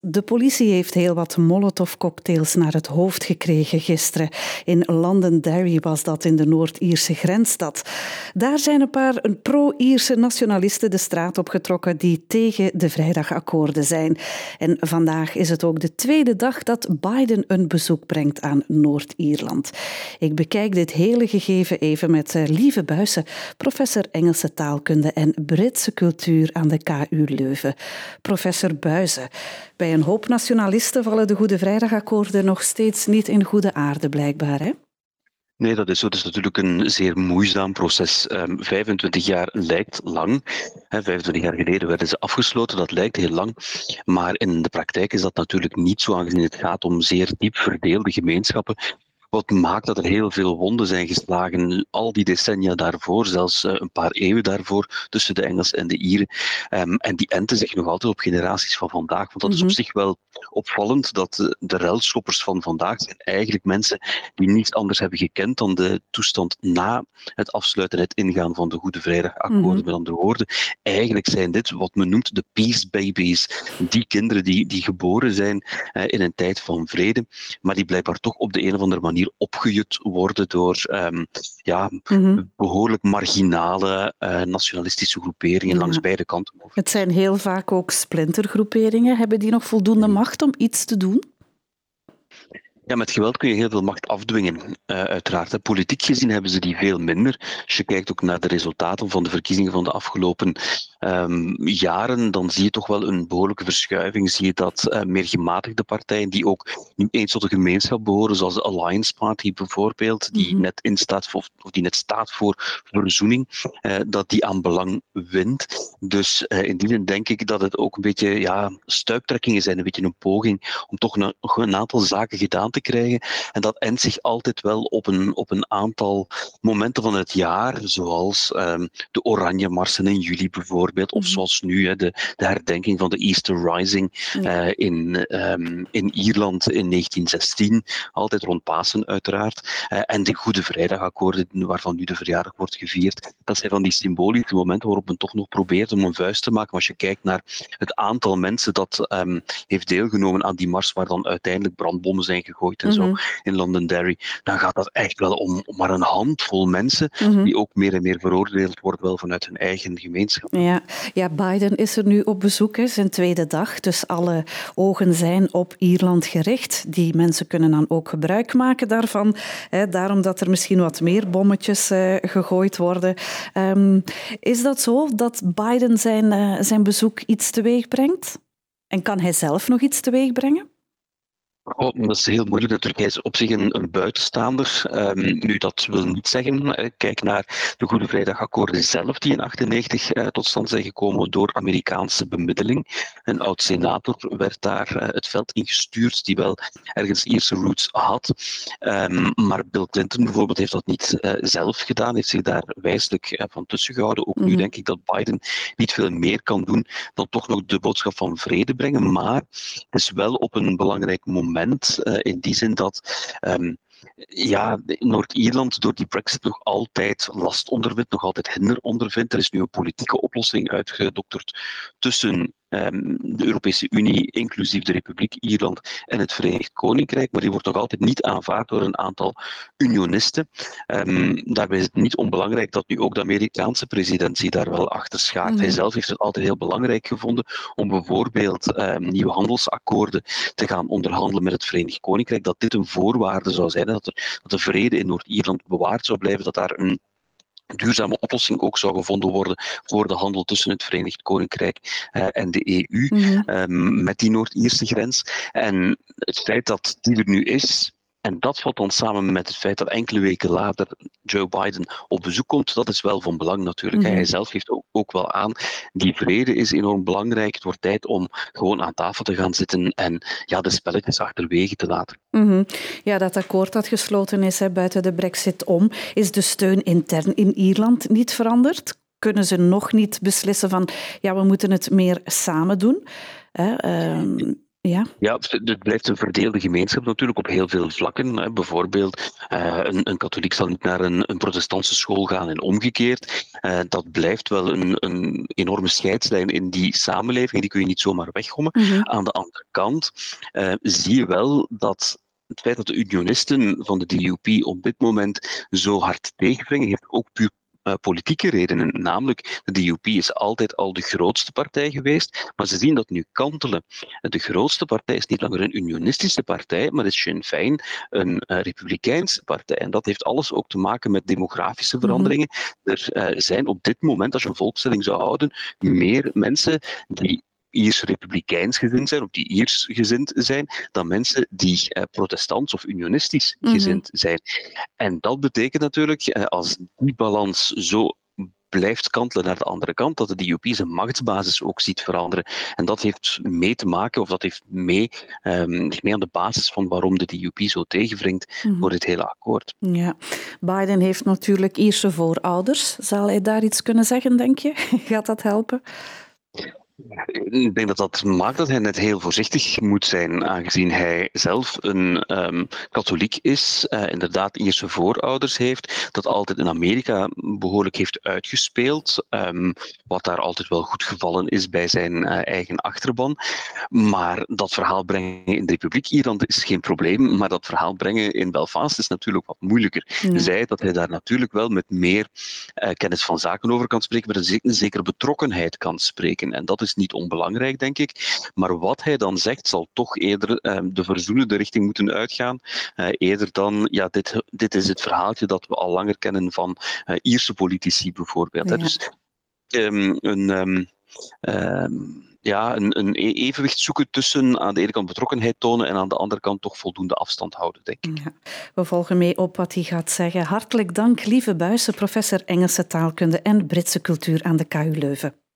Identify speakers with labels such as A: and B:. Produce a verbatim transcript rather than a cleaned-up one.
A: De politie heeft heel wat molotovcocktails naar het hoofd gekregen gisteren. In Londonderry was dat, in de Noord-Ierse grensstad. Daar zijn een paar pro-Ierse nationalisten de straat opgetrokken die tegen de vrijdagakkoorden zijn. En vandaag is het ook de tweede dag dat Biden een bezoek brengt aan Noord-Ierland. Ik bekijk dit hele gegeven even met Lieve Buijsen, professor Engelse taalkunde en Britse cultuur aan de K U Leuven. Professor Buijsen, bij een hoop nationalisten vallen de Goede Vrijdagakkoorden nog steeds niet in goede aarde, blijkbaar, hè?
B: Nee, dat is zo. Het is natuurlijk een zeer moeizaam proces. Um, vijfentwintig jaar lijkt lang. He, vijfentwintig jaar geleden werden ze afgesloten, dat lijkt heel lang. Maar in de praktijk is dat natuurlijk niet zo, aangezien het gaat om zeer diep verdeelde gemeenschappen. Wat maakt dat er heel veel wonden zijn geslagen, al die decennia daarvoor, zelfs uh, een paar eeuwen daarvoor, tussen de Engelsen en de Ieren. Um, en die enten zich nog altijd op generaties van vandaag. Want dat is op zich wel opvallend, dat de, de ruilschoppers van vandaag zijn eigenlijk mensen die niets anders hebben gekend dan de toestand na het afsluiten en het ingaan van de Goede Vrijdagakkoorden. Mm-hmm. Met andere woorden, eigenlijk zijn dit wat men noemt de peace babies. Die kinderen die, die geboren zijn uh, in een tijd van vrede, maar die blijkbaar toch op de een of andere manier opgejut worden door um, ja, mm-hmm. behoorlijk marginale uh, nationalistische groeperingen ja. langs beide kanten.
A: Het zijn heel vaak ook splintergroeperingen. Hebben die nog voldoende macht om iets te doen?
B: Ja, met geweld kun je heel veel macht afdwingen, uh, uiteraard. Politiek gezien hebben ze die veel minder. Als je kijkt ook naar de resultaten van de verkiezingen van de afgelopen um, jaren, dan zie je toch wel een behoorlijke verschuiving. Zie je dat uh, meer gematigde partijen, die ook niet eens tot de gemeenschap behoren, zoals de Alliance Party bijvoorbeeld, die, mm-hmm. net, in staat voor, of die net staat voor verzoening, uh, dat die aan belang wint. Dus uh, in die zin denk ik dat het ook een beetje ja, stuiptrekkingen zijn, een beetje een poging om toch een, een aantal zaken gedaan te krijgen. En dat eindt zich altijd wel op een, op een aantal momenten van het jaar, zoals um, de Oranje Marsen in juli bijvoorbeeld, of zoals nu hè, de, de herdenking van de Easter Rising ja. uh, in, um, in Ierland in negentien zestien, altijd rond Pasen uiteraard, uh, en de Goede Vrijdagakkoorden, waarvan nu de verjaardag wordt gevierd. Dat zijn van die symbolische momenten waarop men toch nog probeert om een vuist te maken. Maar als je kijkt naar het aantal mensen dat um, heeft deelgenomen aan die mars, waar dan uiteindelijk brandbommen zijn gegooid en zo, mm-hmm. in Londonderry, dan gaat dat echt wel om, om maar een handvol mensen mm-hmm. die ook meer en meer veroordeeld worden wel vanuit hun eigen gemeenschap.
A: Ja, ja, Biden is er nu op bezoek, hè, zijn tweede dag, dus alle ogen zijn op Ierland gericht. Die mensen kunnen dan ook gebruik maken daarvan, hè, daarom dat er misschien wat meer bommetjes uh, gegooid worden. Um, is dat zo, dat Biden zijn, uh, zijn bezoek iets teweeg brengt? En kan hij zelf nog iets teweeg brengen?
B: Oh, dat is heel moeilijk natuurlijk. Hij is op zich een, een buitenstaander. Um, nu, dat wil niet zeggen. Kijk naar de Goede Vrijdagakkoorden zelf, die in achtennegentig uh, tot stand zijn gekomen door Amerikaanse bemiddeling. Een oud-senator werd daar uh, het veld ingestuurd, die wel ergens Ierse roots had. Um, maar Bill Clinton bijvoorbeeld heeft dat niet uh, zelf gedaan, heeft zich daar wijselijk uh, van tussen gehouden. Ook mm-hmm. nu denk ik dat Biden niet veel meer kan doen dan toch nog de boodschap van vrede brengen. Maar het is wel op een belangrijk moment. Uh, in die zin dat um, ja, Noord-Ierland door die Brexit nog altijd last ondervindt, nog altijd hinder ondervindt. Er is nu een politieke oplossing uitgedokterd tussen um, de Europese Unie, inclusief de Republiek Ierland en het Verenigd Koninkrijk, maar die wordt nog altijd niet aanvaard door een aantal unionisten. Um, daarbij is het niet onbelangrijk dat nu ook de Amerikaanse presidentie daar wel achter schaart. Mm. Hij zelf heeft het altijd heel belangrijk gevonden om bijvoorbeeld um, nieuwe handelsakkoorden te gaan onderhandelen met het Verenigd Koninkrijk, dat dit een voorwaarde zou zijn, dat, er, dat de vrede in Noord-Ierland bewaard zou blijven, dat daar een duurzame oplossing ook zou gevonden worden voor de handel tussen het Verenigd Koninkrijk uh, en de E U, mm-hmm. um, met die Noord-Ierse grens. En het feit dat die er nu is, en dat valt dan samen met het feit dat enkele weken later Joe Biden op bezoek komt, dat is wel van belang natuurlijk. Mm-hmm. Hij zelf geeft ook, ook wel aan, die vrede is enorm belangrijk. Het wordt tijd om gewoon aan tafel te gaan zitten en ja, de spelletjes achterwege te laten.
A: Mm-hmm. Ja, dat akkoord dat gesloten is hè, buiten de Brexit om, is de steun intern in Ierland niet veranderd? Kunnen ze nog niet beslissen van, ja, we moeten het meer samen doen? Hè? Um, Ja?
B: Ja, het blijft een verdeelde gemeenschap natuurlijk op heel veel vlakken. Hè. Bijvoorbeeld, uh, een, een katholiek zal niet naar een, een protestantse school gaan en omgekeerd. Uh, dat blijft wel een, een enorme scheidslijn in die samenleving. Die kun je niet zomaar weggommen. Mm-hmm. Aan de andere kant uh, zie je wel dat het feit dat de unionisten van de D U P op dit moment zo hard tegenbrengen, heeft ook puur Uh, politieke redenen. Namelijk, de D U P is altijd al de grootste partij geweest, maar ze zien dat nu kantelen. De grootste partij is niet langer een unionistische partij, maar is Sinn Féin een uh, republikeinse partij. En dat heeft alles ook te maken met demografische veranderingen. Mm-hmm. Er uh, zijn op dit moment, als je een volkstelling zou houden, meer mensen die Iers republikeins gezind zijn, of die Iers gezind zijn, dan mensen die uh, protestants of unionistisch gezind zijn. Mm-hmm. En dat betekent natuurlijk, uh, als die balans zo blijft kantelen naar de andere kant, dat de D U P zijn machtsbasis ook ziet veranderen. En dat heeft mee te maken, of dat heeft mee, um, mee aan de basis van waarom de D U P zo tegenwringt mm-hmm. voor dit hele akkoord.
A: Ja. Biden heeft natuurlijk Ierse voorouders. Zal hij daar iets kunnen zeggen, denk je? Gaat dat helpen?
B: Ik denk dat dat maakt dat hij net heel voorzichtig moet zijn, aangezien hij zelf een um, katholiek is, uh, inderdaad Ierse voorouders heeft, dat altijd in Amerika behoorlijk heeft uitgespeeld, um, wat daar altijd wel goed gevallen is bij zijn uh, eigen achterban. Maar dat verhaal brengen in de Republiek Ierland is geen probleem, maar dat verhaal brengen in Belfast is natuurlijk wat moeilijker. Ja. Zij dat hij daar natuurlijk wel met meer uh, kennis van zaken over kan spreken, met een zekere betrokkenheid kan spreken. En dat is niet onbelangrijk, denk ik. Maar wat hij dan zegt, zal toch eerder uh, de verzoenende richting moeten uitgaan. Uh, eerder dan, ja, dit, dit is het verhaaltje dat we al langer kennen van uh, Ierse politici bijvoorbeeld. Ja. Hè. Dus um, een... Um, um, ja, een, een evenwicht zoeken tussen aan de ene kant betrokkenheid tonen en aan de andere kant toch voldoende afstand houden, denk ik.
A: Ja, we volgen mee op wat hij gaat zeggen. Hartelijk dank, Lieve Buijsen, professor Engelse taalkunde en Britse cultuur aan de K U Leuven.